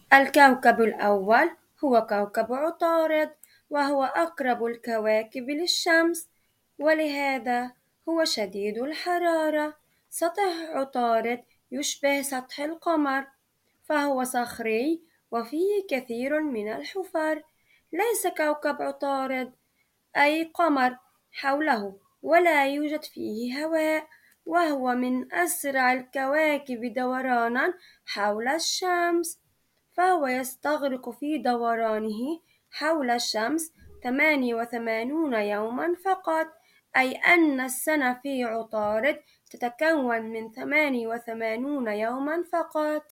الكوكب الأول هو كوكب عطارد، وهو أقرب الكواكب للشمس، ولهذا هو شديد الحرارة. سطح عطارد يشبه سطح القمر، فهو صخري وفيه كثير من الحفر. ليس كوكب عطارد أي قمر حوله، ولا يوجد فيه هواء، وهو من أسرع الكواكب دورانا حول الشمس، فهو يستغرق في دورانه حول الشمس 88 يوما فقط، أي أن السنة في عطارد تتكون من 88 يوما فقط.